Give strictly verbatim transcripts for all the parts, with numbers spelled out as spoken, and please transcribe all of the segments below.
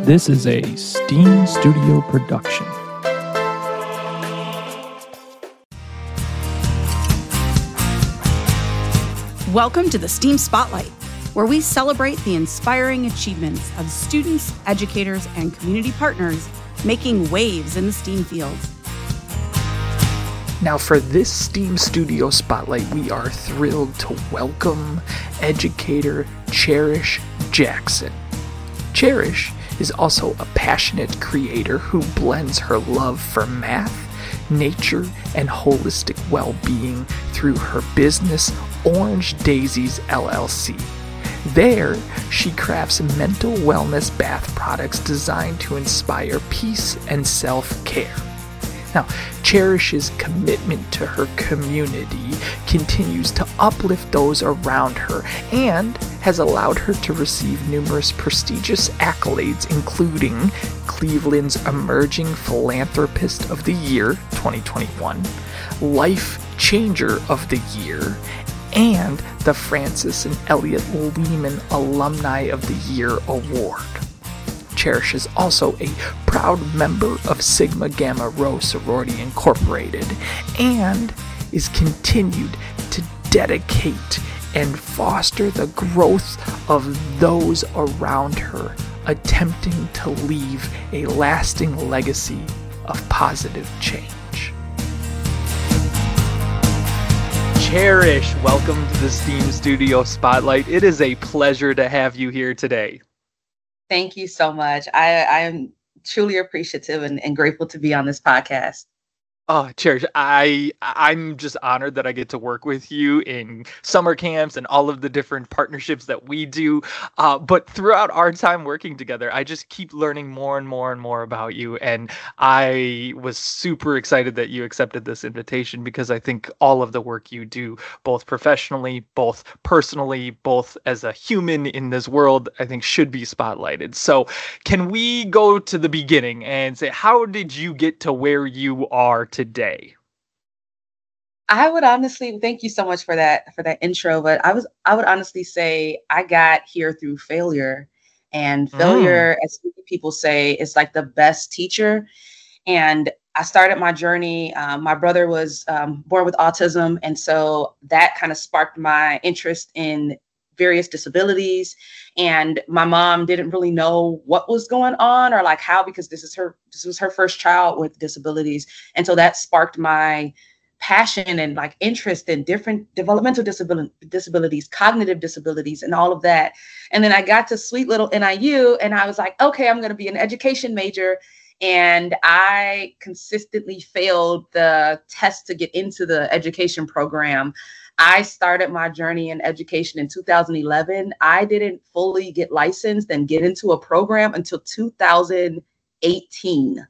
This is a Steam Studio production. Welcome to the STEAM Spotlight, where we celebrate the inspiring achievements of students, educators, and community partners making waves in the STEAM fields. Now for this STEAM Studio Spotlight, we are thrilled to welcome educator Cherish Jackson. Cherish is also a passionate creator who blends her love for math, nature, and holistic well-being through her business Orange Daisies L L C. There, she crafts mental wellness bath products designed to inspire peace and self-care. Now, Cherish's commitment to her community continues to uplift those around her and has allowed her to receive numerous prestigious accolades, including Cleveland's Emerging Philanthropist of the Year twenty twenty-one, Life Changer of the Year, and the Francis and Elliott Lehman Alumni of the Year Award. Cherish is also a proud member of Sigma Gamma Rho Sorority Incorporated and is continued to dedicate and foster the growth of those around her, attempting to leave a lasting legacy of positive change. Cherish, welcome to the STEAM Studio Spotlight. It is a pleasure to have you here today. Thank you so much. I, I am truly appreciative and, and grateful to be on this podcast. Oh, Cherish, I, I'm just honored that I get to work with you in summer camps and all of the different partnerships that we do. Uh, but throughout our time working together, I just keep learning more and more and more about you. And I was super excited that you accepted this invitation because I think all of the work you do, both professionally, both personally, both as a human in this world, I think should be spotlighted. So can we go to the beginning and say, how did you get to where you are today? I would honestly, thank you so much for that, for that intro. But I was, I would honestly say I got here through failure, and failure, mm. as people say, is like the best teacher. And I started my journey. Um, my brother was um, born with autism. And so that kind of sparked my interest in various disabilities. And my mom didn't really know what was going on or like how, because this is her, this was her first child with disabilities. And so that sparked my passion and like interest in different developmental disability, disabilities, cognitive disabilities, and all of that. And then I got to sweet little N I U and I was like, okay, I'm going to be an education major. And I consistently failed the test to get into the education program. I started my journey in education in two thousand eleven. I didn't fully get licensed and get into a program until two thousand eighteen.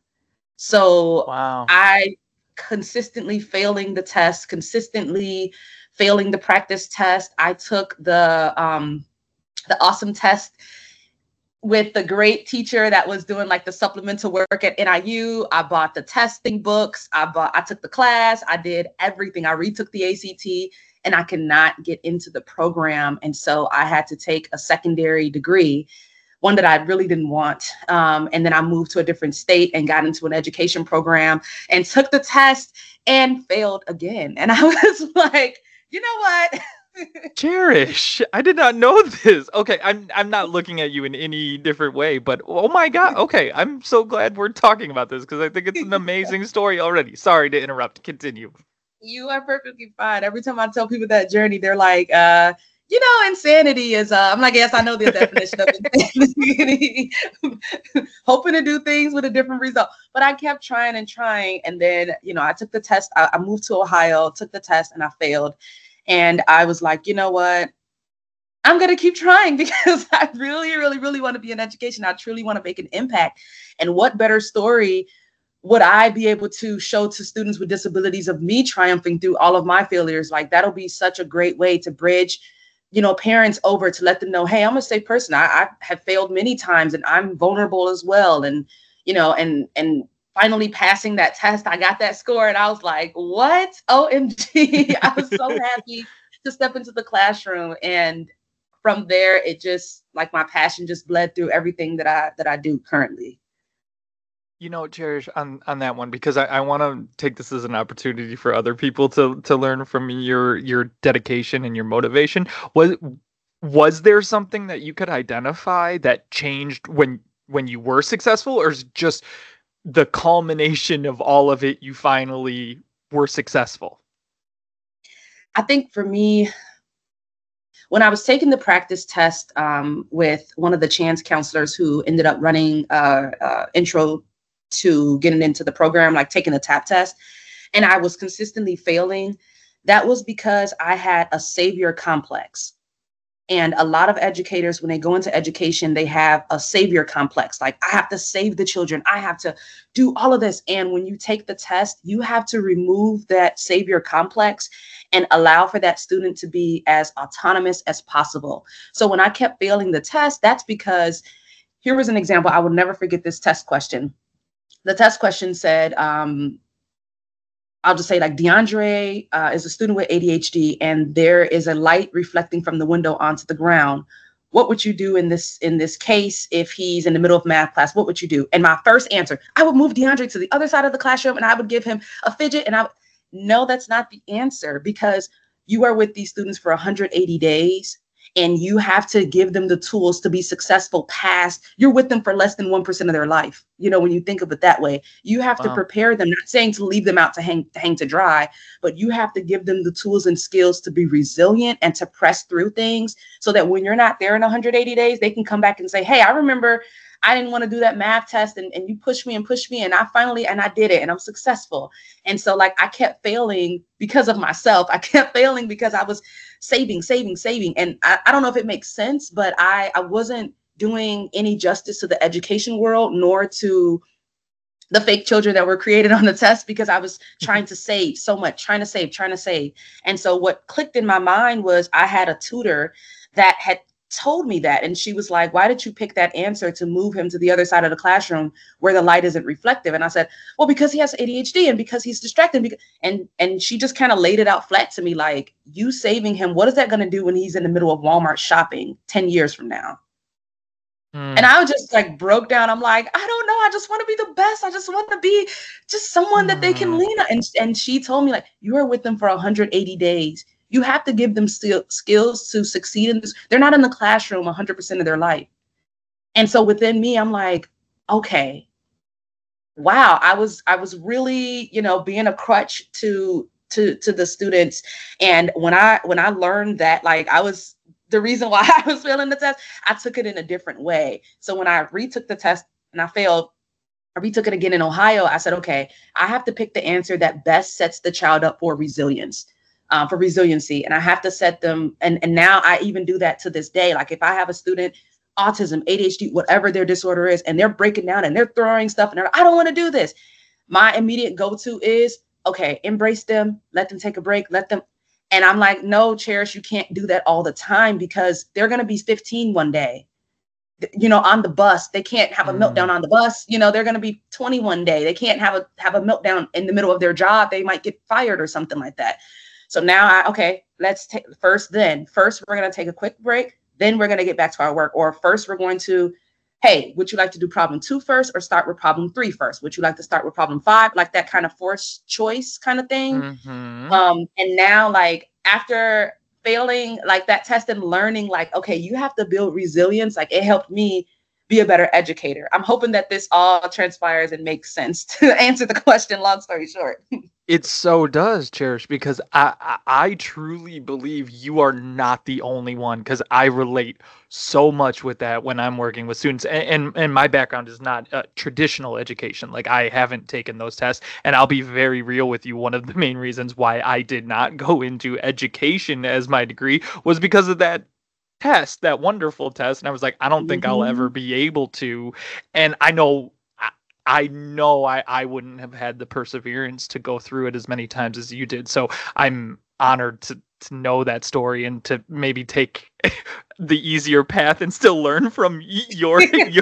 So wow. I consistently failing the test, consistently failing the practice test. I took the um, the awesome test with the great teacher that was doing like the supplemental work at N I U. I bought the testing books. I bought, I took the class. I did everything. I retook the A C T. And I could not get into the program. And so I had to take a secondary degree, one that I really didn't want. Um, and then I moved to a different state and got into an education program and took the test and failed again. And I was like, you know what? Cherish, I did not know this. Okay, I'm I'm not looking at you in any different way, but oh my God. Okay, I'm so glad we're talking about this because I think it's an amazing story already. Sorry to interrupt. Continue. You are perfectly fine. Every time I tell people that journey, they're like, uh, you know, insanity is, uh, I'm like, yes, I know the definition of insanity. Hoping to do things with a different result. But I kept trying and trying. And then, you know, I took the test. I, I moved to Ohio, took the test, and I failed. And I was like, you know what? I'm going to keep trying because I really, really, really want to be in education. I truly want to make an impact. And what better story would I be able to show to students with disabilities of me triumphing through all of my failures? Like that'll be such a great way to bridge, you know, parents over to let them know, hey, I'm a safe person. I, I have failed many times and I'm vulnerable as well. And, you know, and, and finally passing that test, I got that score and I was like, what? O M G. I was so happy to step into the classroom. And from there, it just like my passion just bled through everything that I that I do currently. You know, Cherish, on, on that one, because I, I want to take this as an opportunity for other people to to learn from your your dedication and your motivation. Was was there something that you could identify that changed when when you were successful, or is it just the culmination of all of it, you finally were successful? I think for me, when I was taking the practice test um, with one of the Chance counselors who ended up running uh, uh, intro to getting into the program, like taking the TAP test, and I was consistently failing, that was because I had a savior complex. And a lot of educators, when they go into education, they have a savior complex. Like, I have to save the children. I have to do all of this. And when you take the test, you have to remove that savior complex and allow for that student to be as autonomous as possible. So when I kept failing the test, that's because, here was an example. I will never forget this test question. The test question said, um, I'll just say, like, DeAndre uh, is a student with A D H D, and there is a light reflecting from the window onto the ground. What would you do in this in this case if he's in the middle of math class? What would you do? And my first answer, I would move DeAndre to the other side of the classroom, and I would give him a fidget. And I no, that's not the answer, because you are with these students for one hundred eighty days. And you have to give them the tools to be successful past, you're with them for less than one percent of their life. You know, when you think of it that way, you have wow. to prepare them, not saying to leave them out to hang, to hang to dry, but you have to give them the tools and skills to be resilient and to press through things so that when you're not there in one hundred eighty days, they can come back and say, hey, I remember I didn't want to do that math test, and, and you pushed me and pushed me, and I finally, and I did it, and I'm successful. And so, like, I kept failing because of myself. I kept failing because I was saving, saving, saving. And I, I don't know if it makes sense, but I, I wasn't doing any justice to the education world, nor to the fake children that were created on the test, because I was trying to save so much, trying to save, trying to save. And so what clicked in my mind was I had a tutor that had told me that. And she was like, why did you pick that answer to move him to the other side of the classroom where the light isn't reflective? And I said, well, because he has A D H D and because he's distracted. And, and she just kind of laid it out flat to me, like, you saving him, what is that going to do when he's in the middle of Walmart shopping ten years from now? Mm. And I was just like broke down. I'm like, I don't know. I just want to be the best. I just want to be just someone mm. that they can lean on. And, and she told me, like, you are with them for one hundred eighty days. You have to give them still skills to succeed in this. They're not in the classroom one hundred percent of their life. And so within me, I'm like, okay, wow, I was I was really, you know, being a crutch to to to the students. And when I when I learned that, like, I was the reason why I was failing the test, I took it in a different way. So when I retook the test and I failed, I retook it again in Ohio. I said, okay, I have to pick the answer that best sets the child up for resilience. Uh, for resiliency. And I have to set them. And, and now I even do that to this day. Like, if I have a student, autism, A D H D, whatever their disorder is, and they're breaking down and they're throwing stuff and they're, I don't want to do this. My immediate go-to is, okay, embrace them, let them take a break, let them. And I'm like, no, Cherish, you can't do that all the time, because they're going to be fifteen one day, you know, on the bus. They can't have a mm. meltdown on the bus. You know, they're going to be twenty one day. They can't have a, have a meltdown in the middle of their job. They might get fired or something like that. So now, I, okay, let's take first, then first, we're going to take a quick break. Then we're going to get back to our work. Or first, we're going to, hey, would you like to do problem two first or start with problem three first? Would you like to start with problem five? Like that kind of forced choice kind of thing. Mm-hmm. Um, and now, like, after failing like that test and learning, like, okay, you have to build resilience. Like, it helped me be a better educator. I'm hoping that this all transpires and makes sense to answer the question. Long story short. It so does, Cherish, because I, I I truly believe you are not the only one, because I relate so much with that when I'm working with students. And, and, and my background is not uh, traditional education. Like, I haven't taken those tests. And I'll be very real with you. One of the main reasons why I did not go into education as my degree was because of that test, that wonderful test. And I was like, I don't think mm-hmm. I'll ever be able to. And I know I know I, I wouldn't have had the perseverance to go through it as many times as you did. So I'm honored to, to know that story and to maybe take the easier path and still learn from your, your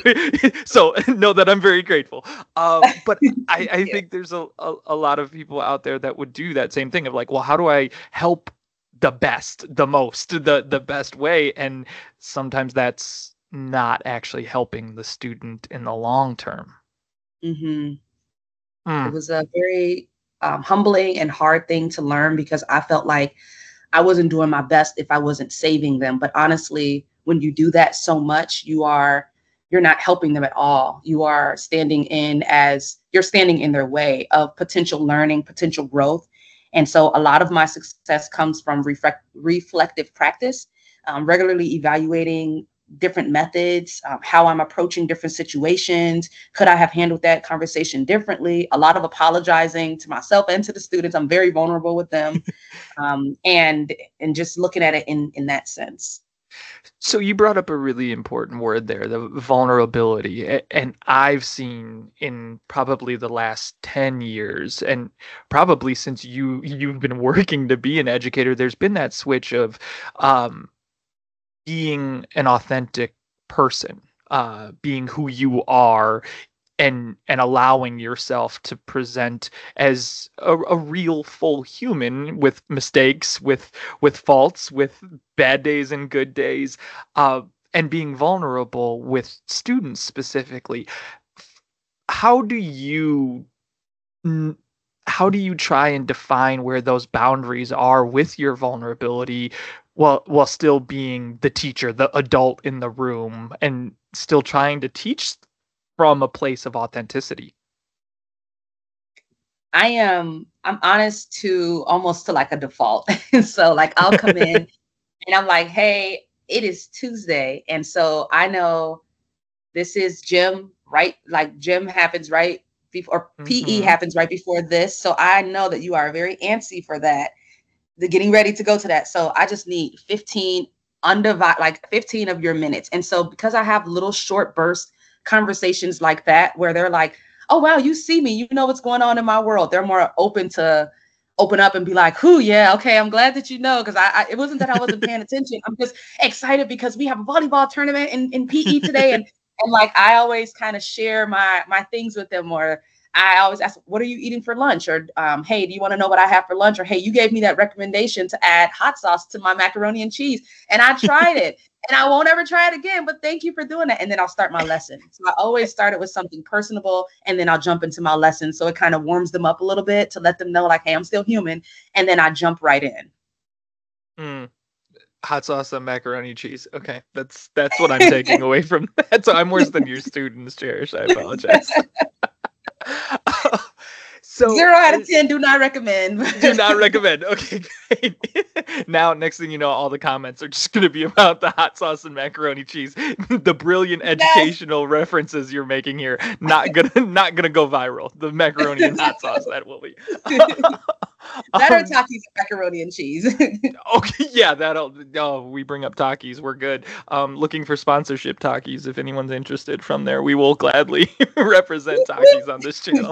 so know that I'm very grateful. Um, but I, I think there's a, a, a lot of people out there that would do that same thing of like, well, how do I help the best, the most, the the best way, and sometimes that's not actually helping the student in the long term. Mm-hmm. Mm. It was a very um, humbling and hard thing to learn because I felt like I wasn't doing my best if I wasn't saving them. But honestly, when you do that so much, you are you're not helping them at all. You are standing in as you're standing in their way of potential learning, potential growth. And so a lot of my success comes from reflect, reflective practice, um, regularly evaluating different methods, um, how I'm approaching different situations. Could I have handled that conversation differently? A lot of apologizing to myself and to the students. I'm very vulnerable with them. um, and and just looking at it in, in that sense. So you brought up a really important word there, the vulnerability. And I've seen in probably the last ten years, and probably since you, you've been working to be an educator, there's been that switch of um, being an authentic person, uh, being who you are, and and allowing yourself to present as a, a real full human with mistakes, with with faults, with bad days and good days, uh, and being vulnerable with students specifically. How do you how do you try and define where those boundaries are with your vulnerability while while still being the teacher, the adult in the room, and still trying to teach from a place of authenticity? I am, I'm honest to almost to like a default. So like I'll come in and I'm like, hey, it is Tuesday. And so I know this is gym, right? Like gym happens right before, or P E Mhm. happens right before this. So I know that you are very antsy for that, the getting ready to go to that. So I just need fifteen undivided, like fifteen of your minutes. And so because I have little short burst conversations like that, where they're like, oh, wow, you see me, you know what's going on in my world. They're more open to open up and be like, who, yeah, okay, I'm glad that you know. Cause I, I it wasn't that I wasn't paying attention. I'm just excited because we have a volleyball tournament in, in P E today. And and like I always kind of share my my things with them, or I always ask, what are you eating for lunch? Or, um, hey, do you want to know what I have for lunch? Or, hey, you gave me that recommendation to add hot sauce to my macaroni and cheese, and I tried it, and I won't ever try it again, but thank you for doing that. And then I'll start my lesson. So I always start it with something personable, and then I'll jump into my lesson. So it kind of warms them up a little bit to let them know, like, hey, I'm still human. And then I jump right in. Mm. Hot sauce and macaroni and cheese. Okay, that's that's what I'm taking away from that. So I'm worse than your students, Cherish. I apologize. So Zero out of ten, do not recommend. do not recommend. Okay, great. Now, next thing you know, all the comments are just going to be about the hot sauce and macaroni cheese. The brilliant educational yes. references you're making here, not gonna not gonna go viral. The macaroni and hot sauce, that will be. That um, or Takis and macaroni and cheese. Okay, yeah, that'll. Oh, we bring up Takis. We're good. Um, looking for sponsorship Takis. If anyone's interested from there, we will gladly represent Takis on this channel.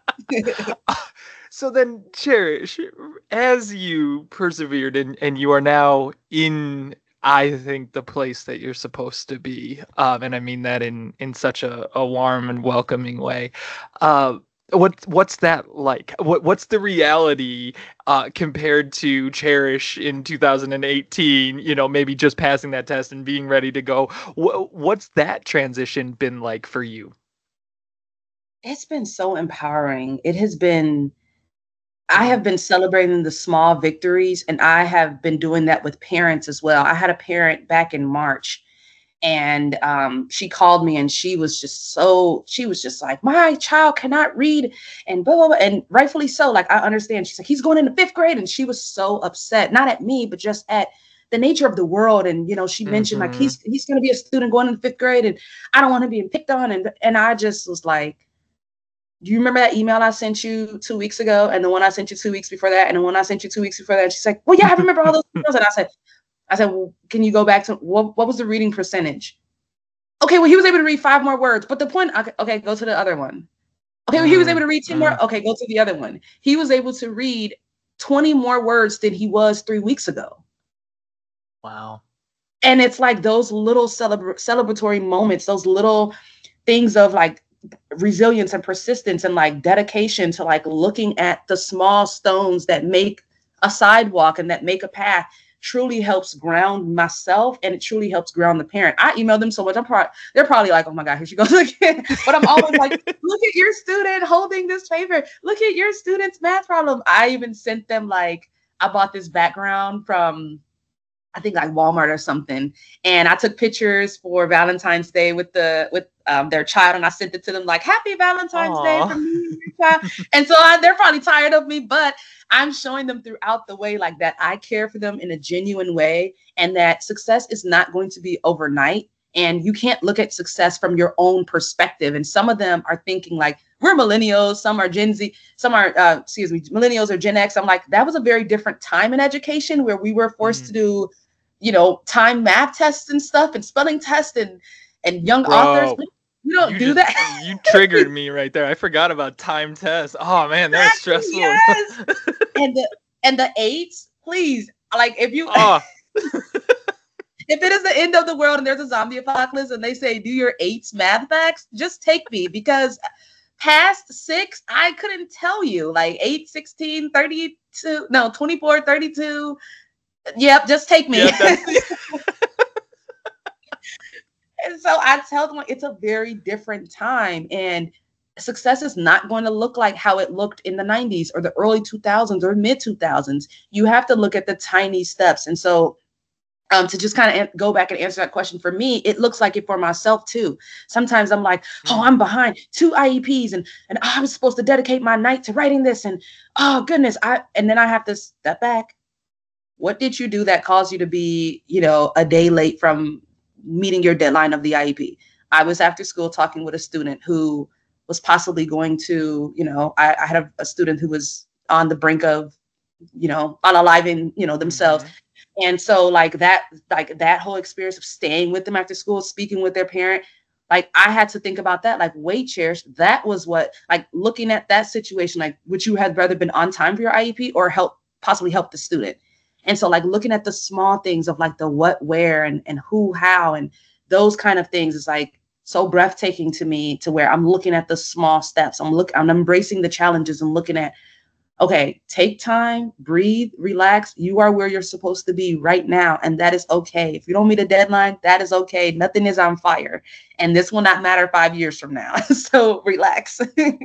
So then, Cherish, as you persevered and, and you are now in, I think, the place that you're supposed to be, um, and I mean that in, in such a, a warm and welcoming way, uh, what what's that like? What what's the reality uh, compared to Cherish in two thousand eighteen? You know, maybe just passing that test and being ready to go. What what's that transition been like for you? It's been so empowering. It has been. I have been celebrating the small victories, and I have been doing that with parents as well. I had a parent back in March, and um, she called me, and she was just so, she was just like, my child cannot read, and blah, blah, blah. And rightfully so. Like, I understand. She's like, he's going into fifth grade. And she was so upset, not at me, but just at the nature of the world. And, you know, she mentioned mm-hmm. like, he's, he's going to be a student going into fifth grade, and I don't want to be picked on. And, and I just was like, do you remember that email I sent you two weeks ago, and the one I sent you two weeks before that, and the one I sent you two weeks before that? And she's like, well, yeah, I remember all those emails. And I said, I said, well, can you go back to what, what was the reading percentage? Okay, well, he was able to read five more words, but the point, okay, okay go to the other one. Okay, well, he was able to read ten more. Okay, go to the other one. He was able to read twenty more words than he was three weeks ago. Wow. And it's like those little celebra- celebratory moments, those little things of like resilience and persistence and like dedication to like looking at the small stones that make a sidewalk and that make a path truly helps ground myself, and it truly helps ground the parent. I email them so much. I'm probably they're probably like, oh my God, here she goes again. But I'm always like, look at your student holding this paper. Look at your student's math problem. I even sent them like, I bought this background from, I think like Walmart or something. And I took pictures for Valentine's Day with the with um, their child, and I sent it to them like, happy Valentine's Aww. Day from me and your child. And so I, they're probably tired of me, but I'm showing them throughout the way like that I care for them in a genuine way, and that success is not going to be overnight. And you can't look at success from your own perspective. And some of them are thinking like, we're millennials, some are Gen Z, some are, uh, excuse me, millennials or Gen X. I'm like, that was a very different time in education where we were forced mm-hmm. to do, you know, time math tests and stuff and spelling tests and, and young Bro, authors. You don't you do just, that. You triggered me right there. I forgot about time tests. Oh man, that was stressful. Yes. and the and the eights, please. Like if you oh. if it is the end of the world and there's a zombie apocalypse and they say do your eights math facts, just take me, because past six, I couldn't tell you. Like eight, sixteen, thirty-two, no, twenty-four, thirty-two. Yep, just take me. Yep, and so I tell them like, it's a very different time, and success is not going to look like how it looked in the nineties or the early two thousands or mid two thousands. You have to look at the tiny steps. And so um, to just kind of go back and answer that question, for me, it looks like it for myself too. Sometimes I'm like, oh, I'm behind two I E Ps, and, and oh, I was supposed to dedicate my night to writing this. And oh goodness, I and then I have to step back. What did you do that caused you to be, you know, a day late from meeting your deadline of the I E P? I was after school talking with a student who was possibly going to, you know, I, I had a, a student who was on the brink of, you know, unaliving, you know, themselves. Mm-hmm. And so like that, like that whole experience of staying with them after school, speaking with their parent, like I had to think about that, like, wait, Cherish, that was what, like looking at that situation, like, would you have rather been on time for your I E P or help, possibly help the student? And so like looking at the small things of like the what, where, and, and who, how, and those kind of things is like so breathtaking to me, to where I'm looking at the small steps. I'm looking, I'm embracing the challenges and looking at, okay, take time, breathe, relax. You are where you're supposed to be right now. And that is okay. If you don't meet a deadline, that is okay. Nothing is on fire. And this will not matter five years from now. So relax.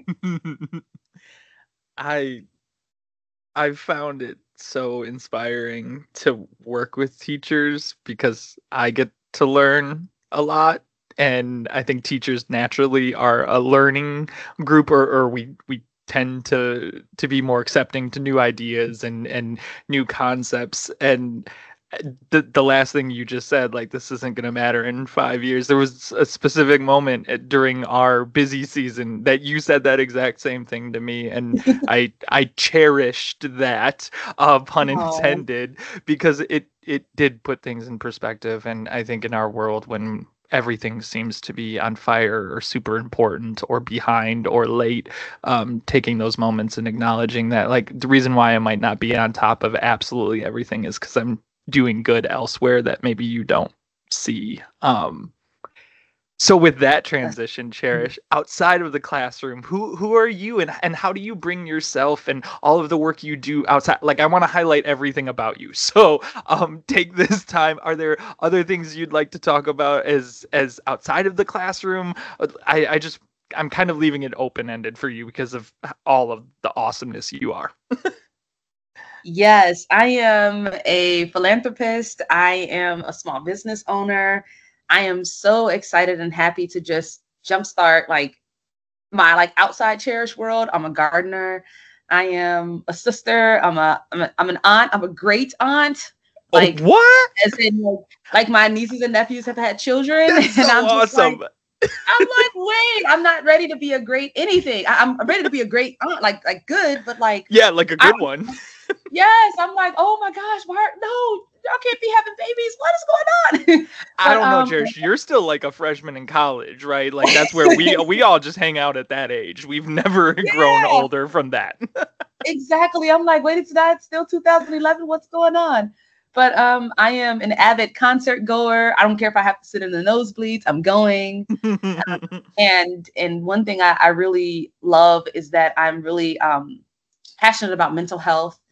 I, I found it so inspiring to work with teachers because I get to learn a lot. And I think teachers naturally are a learning group, or, or we, we tend to to be more accepting to new ideas and, and new concepts. And the the last thing you just said, like, this isn't going to matter in five years. There was a specific moment at, during our busy season that you said that exact same thing to me. And I I cherished that, uh, pun intended, because it, it did put things in perspective. And I think in our world, when everything seems to be on fire or super important or behind or late, um, taking those moments and acknowledging that, like, the reason why I might not be on top of absolutely everything is because I'm doing good elsewhere that maybe you don't see. Um, so with that transition, Cherish, outside of the classroom, who who are you, and, and how do you bring yourself and all of the work you do outside? Like, I want to highlight everything about you. So um, take this time. Are there other things you'd like to talk about as as outside of the classroom? I, I just, I'm kind of leaving it open-ended for you because of all of the awesomeness you are. Yes, I am a philanthropist. I am a small business owner. I am so excited and happy to just jumpstart like my like outside Cherish world. I'm a gardener. I am a sister. I'm a I'm, a, I'm an aunt. I'm a great aunt. Like oh, what? As in like, like my nieces and nephews have had children. That's and so I'm just awesome. Like, I'm like, wait, I'm not ready to be a great anything. I, I'm ready to be a great aunt, like like good, but like yeah, like a good I, one. Yes, I'm like, oh my gosh, why? No, y'all can't be having babies. What is going on? But, I don't know, um, Cherish. You're still like a freshman in college, right? Like that's where we we all just hang out at that age. We've never yeah. grown older from that. Exactly. I'm like, wait, it's not still two thousand eleven. What's going on? But um, I am an avid concert goer. I don't care if I have to sit in the nosebleeds. I'm going. um, and and one thing I, I really love is that I'm really um, passionate about mental health.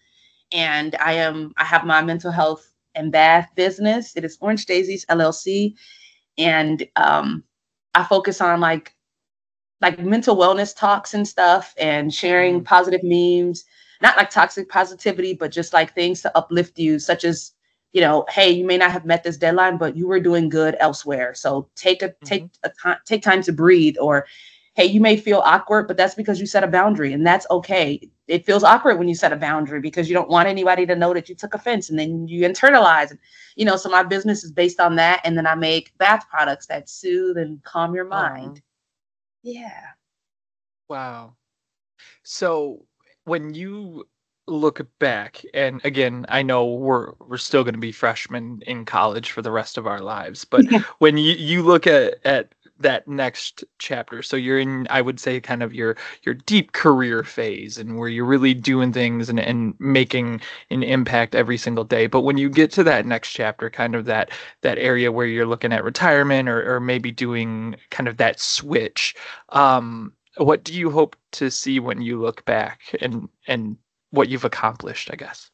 and I am I have my mental health and bath business. It is Orange Daisies L L C, and um, I focus on like like mental wellness talks and stuff, and sharing mm. positive memes, not like toxic positivity, but just like things to uplift you, such as, you know, hey, you may not have met this deadline, but you were doing good elsewhere. So take a mm-hmm. take a time, take time to breathe. Or, hey, you may feel awkward, but that's because you set a boundary, and that's okay. It feels awkward when you set a boundary because you don't want anybody to know that you took offense, and then you internalize. You know, so my business is based on that, and then I make bath products that soothe and calm your mind. Oh. Yeah. Wow. So when you look back, and again, I know we're we're still going to be freshmen in college for the rest of our lives, but when you, you look at, at that next chapter, so you're in, I would say, kind of your your deep career phase, and where you're really doing things and, and making an impact every single day. But when you get to that next chapter, kind of that that area where you're looking at retirement, or, or maybe doing kind of that switch, um, what do you hope to see when you look back and and what you've accomplished, I guess?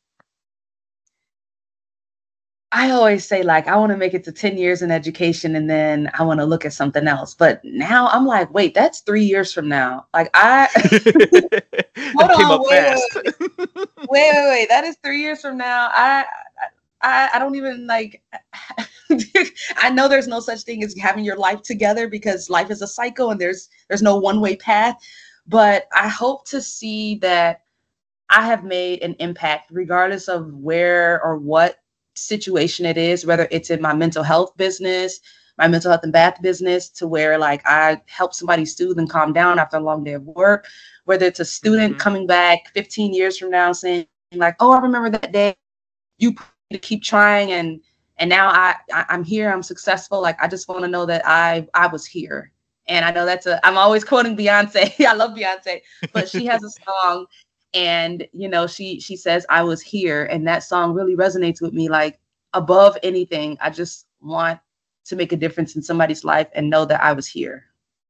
I always say, like, I want to make it to ten years in education, and then I want to look at something else. But now I'm like, wait, that's three years from now. Like, I hold came on, up wait, fast. wait, wait, wait, wait, wait. That is three years from now. I, I, I don't even like. I know there's no such thing as having your life together, because life is a cycle, and there's there's no one way path. But I hope to see that I have made an impact, regardless of where or what situation it is, whether it's in my mental health business, my mental health and bath business, to where like I help somebody soothe and calm down after a long day of work, whether it's a student mm-hmm. coming back fifteen years from now saying like, oh, I remember that day you to keep trying, and and now I, I I'm here, I'm successful. Like, I just want to know that I I was here. And I know that's a, I'm always quoting Beyonce. I love Beyonce, but she has a song, and, you know, she, she says, I was here. And that song really resonates with me. Like, above anything, I just want to make a difference in somebody's life and know that I was here.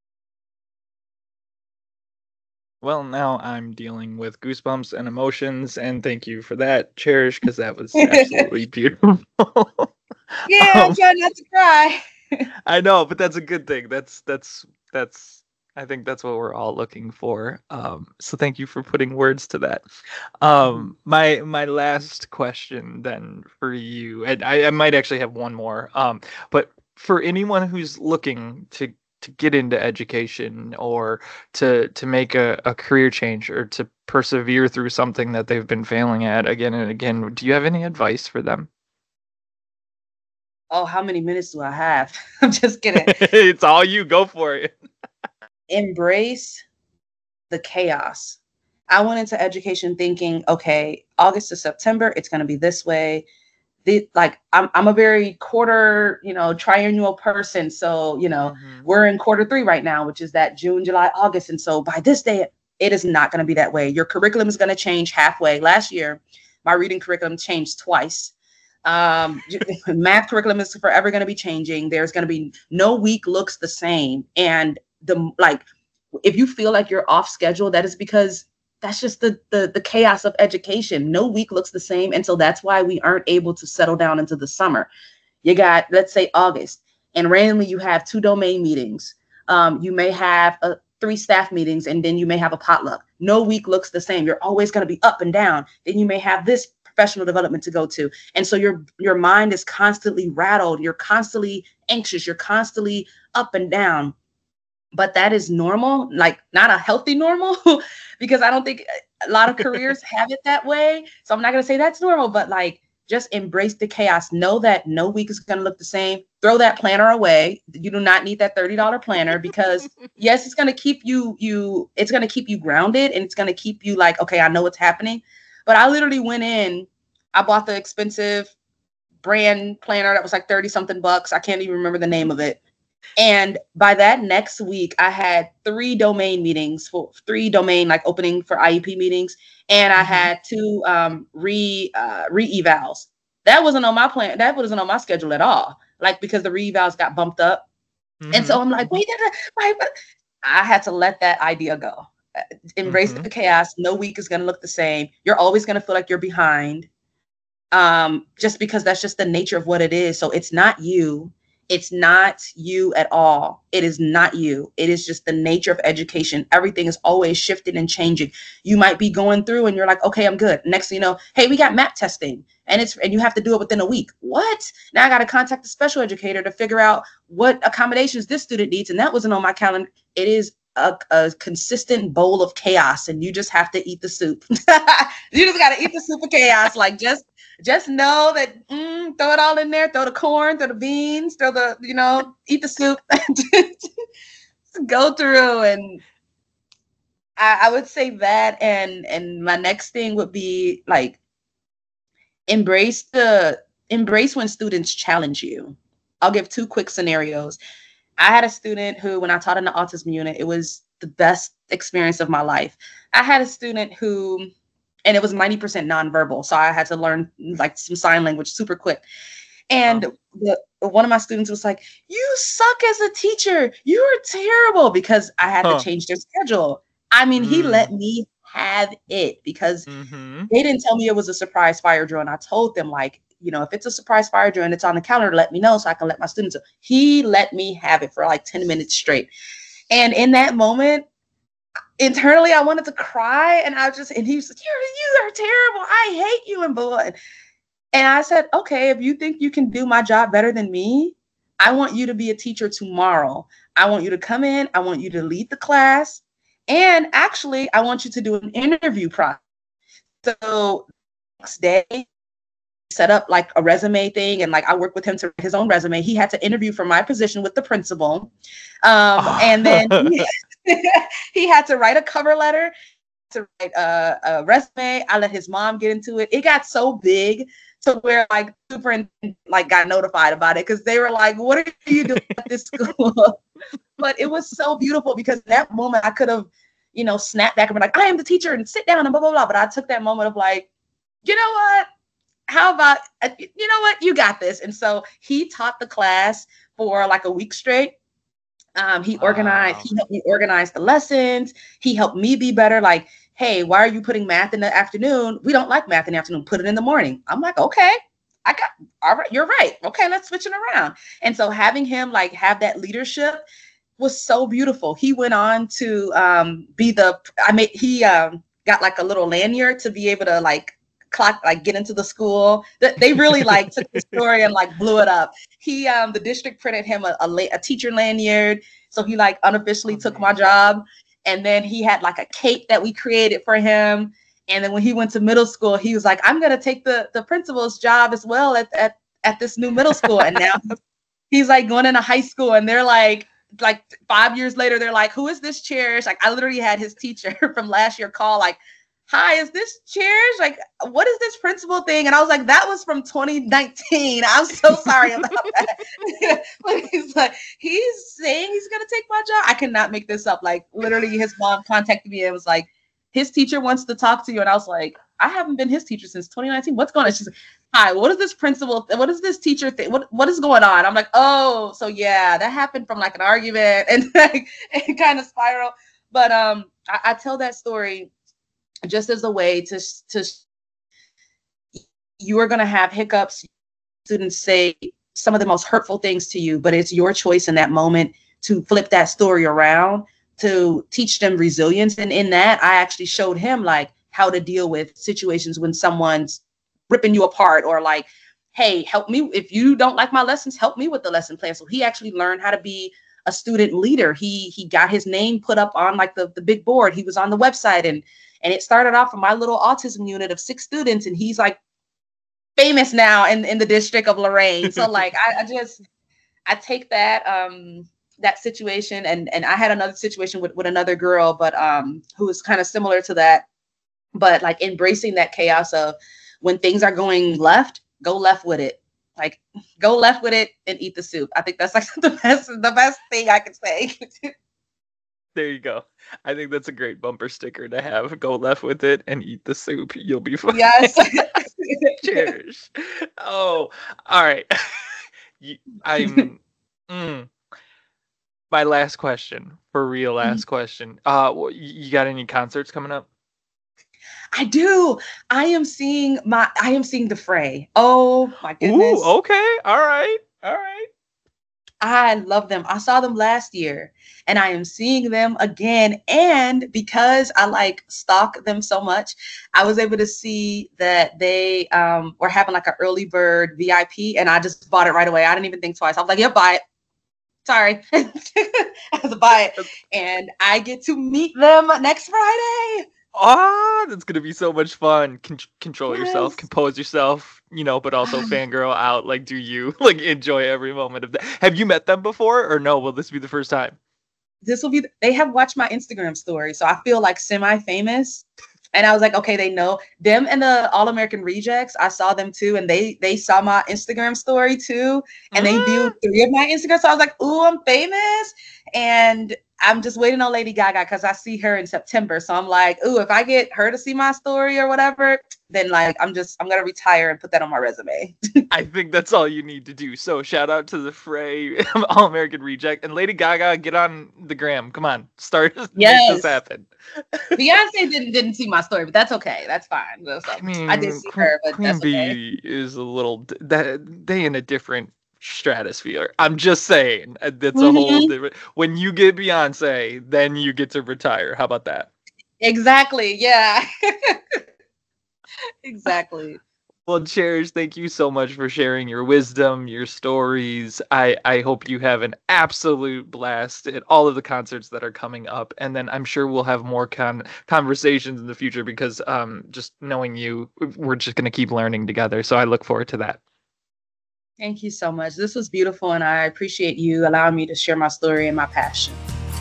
Well, now I'm dealing with goosebumps and emotions, and thank you for that, Cherish, because that was absolutely beautiful. Yeah, um, I'm trying not to cry. I know, but that's a good thing. That's that's that's I think that's what we're all looking for. Um, so thank you for putting words to that. Um, my my last question then for you, and I, I might actually have one more. Um, but for anyone who's looking to to get into education, or to to make a, a career change, or to persevere through something that they've been failing at again and again, do you have any advice for them? Oh, how many minutes do I have? I'm just kidding. It's all you. Go for it. Embrace the chaos. I went into education thinking, okay, August to September, it's going to be this way. The, like, I'm I'm a very quarter, you know, triennial person. So, you know, mm-hmm. we're in quarter three right now, which is that June, July, August. And so by this day, it is not going to be that way. Your curriculum is going to change halfway. Last year, my reading curriculum changed twice. Um, math curriculum is forever going to be changing. There's going to be no week looks the same. And the, like, if you feel like you're off schedule, that is because that's just the, the, the chaos of education. No week looks the same. And so that's why we aren't able to settle down into the summer. You got, let's say August, and randomly you have two domain meetings. Um, you may have a, three staff meetings, and then you may have a potluck. No week looks the same. You're always going to be up and down. Then you may have this professional development to go to. And so your your mind is constantly rattled. You're constantly anxious. You're constantly up and down. But that is normal, like not a healthy normal, because I don't think a lot of careers have it that way. So I'm not going to say that's normal, but like, just embrace the chaos. Know that no week is going to look the same. Throw that planner away. You do not need that thirty dollars planner, because yes, it's going to keep you, you, it's going to keep you grounded, and it's going to keep you like, okay, I know what's happening. But I literally went in, I bought the expensive brand planner that was like thirty something bucks. I can't even remember the name of it. And by that next week, I had three domain meetings for three domain, like opening for I E P meetings. And I had two um, re uh, re-evals. That wasn't on my plan. That wasn't on my schedule at all. Like, because the re-evals got bumped up. Mm-hmm. And so I'm like, wait, wait, wait, I had to let that idea go. Embrace Mhm. the chaos. No week is going to look the same. You're always going to feel like you're behind, um, just because that's just the nature of what it is. So it's not you. It's not you at all. It is not you. It is just the nature of education. Everything is always shifting and changing. You might be going through and you're like, okay, I'm good. Next thing you know, hey, we got map testing and it's and you have to do it within a week. What? Now I got to contact the special educator to figure out what accommodations this student needs. And that wasn't on my calendar. It is a, a consistent bowl of chaos and you just have to eat the soup. You just got to eat the soup of chaos. Like just Just know that mm, throw it all in there, throw the corn, throw the beans, throw the, you know, eat the soup, go through. And I, I would say that. And, and my next thing would be like, embrace the, embrace when students challenge you. I'll give two quick scenarios. I had a student who, when I taught in the autism unit, it was the best experience of my life. I had a student who, and it was ninety percent nonverbal. So I had to learn like some sign language super quick. And Oh. the, one of my students was like, you suck as a teacher. You are terrible, because I had Huh. to change their schedule. I mean, he Mm. let me have it because Mhm. they didn't tell me it was a surprise fire drill. And I told them, like, you know, if it's a surprise fire drill and it's on the calendar, let me know so I can let my students know. He let me have it for like ten minutes straight. And in that moment, internally, I wanted to cry, and I just, and he was like, you're, you are terrible. I hate you. And blah. And I said, okay, if you think you can do my job better than me, I want you to be a teacher tomorrow. I want you to come in. I want you to lead the class. And actually, I want you to do an interview process. So next day, set up like a resume thing, and like I worked with him to write his own resume. He had to interview for my position with the principal. Um, and then he, he had to write a cover letter, to write a, a resume. I let his mom get into it. It got so big to where like superintendent like got notified about it, because they were like, what are you doing at this school? But it was so beautiful, because in that moment I could have, you know, snapped back and been like, I am the teacher and sit down and blah, blah, blah. But I took that moment of like, you know what? How about, you know what? You got this. And so he taught the class for like a week straight. Um, he Wow. organized, he helped me organize the lessons. He helped me be better. Like, hey, why are you putting math in the afternoon? We don't like math in the afternoon. Put it in the morning. I'm like, okay, I got, all right, you're right. Okay, let's switch it around. And so having him like have that leadership was so beautiful. He went on to um, be the, I made, he um, got like a little lanyard to be able to like clock, like get into the school. They really like took the story and like blew it up. He, um, the district printed him a, a, a teacher lanyard. So he like unofficially Oh, took man. my job. And then he had like a cape that we created for him. And then when he went to middle school, he was like, I'm going to take the, the principal's job as well at, at, at this new middle school. And now he's like going into high school, and they're like, like five years later, they're like, who is this Cherish? Like I literally had his teacher from last year call like, hi, is this Cherish? Like, what is this principal thing? And I was like, that was from twenty nineteen. I'm so sorry about that. But he's like, he's saying he's going to take my job. I cannot make this up. Like literally his mom contacted me and was like, his teacher wants to talk to you. And I was like, I haven't been his teacher since twenty nineteen. What's going on? She's like, hi, what is this principal? Th- what is this teacher thing? What, what is going on? I'm like, oh, so yeah, that happened from like an argument, and like it kind of spiral. But um, I, I tell that story just as a way to, to you are going to have hiccups. Students say some of the most hurtful things to you, but it's your choice in that moment to flip that story around, to teach them resilience. And in that, I actually showed him like how to deal with situations when someone's ripping you apart, or like, hey, help me. If you don't like my lessons, help me with the lesson plan. So he actually learned how to be a student leader. He he got his name put up on like the, the big board. He was on the website, and and it started off from my little autism unit of six students, and he's like famous now in, in the district of Lorraine. So like I, I just I take that um that situation, and and I had another situation with, with another girl, but um who was kind of similar to that, but like embracing that chaos of when things are going left, go left with it. Like go left with it and eat the soup. I think that's like the best the best thing I can say. There you go. I think that's a great bumper sticker to have. Go left with it and eat the soup. You'll be fine. Yes. Cheers. Oh, all right. You- I'm. Mm. My last question, for real, last mm-hmm. question. Uh, you got any concerts coming up? I do. I am seeing my. I am seeing The Fray. Oh my goodness. Ooh, okay. All right. All right. I love them. I saw them last year, and I am seeing them again. And because I like stalk them so much, I was able to see that they um, were having like an early bird V I P, and I just bought it right away. I didn't even think twice. I was like, "Yep, buy it." Sorry, I have to buy it, and I get to meet them next Friday. Ah, that's gonna be so much fun. Con- control Yes. yourself, compose yourself, you know, but also fangirl out. Like, do you like enjoy every moment of that? Have you met them before, or no? Will this be the first time? This will be. They have watched my Instagram story, so I feel like semi-famous. And I was like, okay, they know them and the All American Rejects. I saw them too, and they they saw my Instagram story too, and mm. they viewed three of my Instagram. So I was like, ooh, I'm famous, and I'm just waiting on Lady Gaga because I see her in September. So I'm like, ooh, if I get her to see my story or whatever, then like I'm just I'm gonna retire and put that on my resume. I think that's all you need to do. So shout out to The Fray, All American Reject, and Lady Gaga. Get on the gram. Come on, start. Yes. Make this happen. Beyonce didn't didn't see my story, but that's okay. That's fine. So, I mean, I did see Queen, her, but Queen that's okay. Bee is a little that they in a different stratosphere. I'm just saying that's a mm-hmm. whole different. When you get Beyonce, then you get to retire. How about that? Exactly. Yeah. Exactly. Well, Cherish, thank you so much for sharing your wisdom, your stories. I, I hope you have an absolute blast at all of the concerts that are coming up. And then I'm sure we'll have more con- conversations in the future because um, just knowing you, we're just going to keep learning together. So I look forward to that. Thank you so much. This was beautiful, and I appreciate you allowing me to share my story and my passion.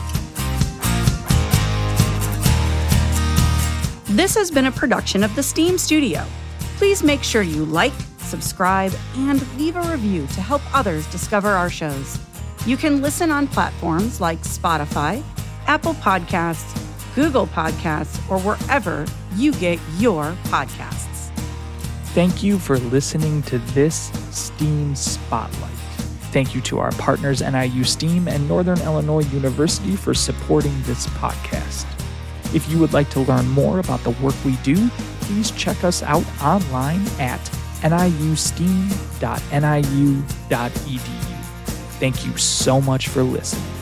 This has been a production of the STEAM Studio. Please make sure you like, subscribe, and leave a review to help others discover our shows. You can listen on platforms like Spotify, Apple Podcasts, Google Podcasts, or wherever you get your podcasts. Thank you for listening to this STEAM Spotlight. Thank you to our partners N I U STEAM and Northern Illinois University for supporting this podcast. If you would like to learn more about the work we do, please check us out online at N I U steam dot N I U dot E D U. Thank you so much for listening.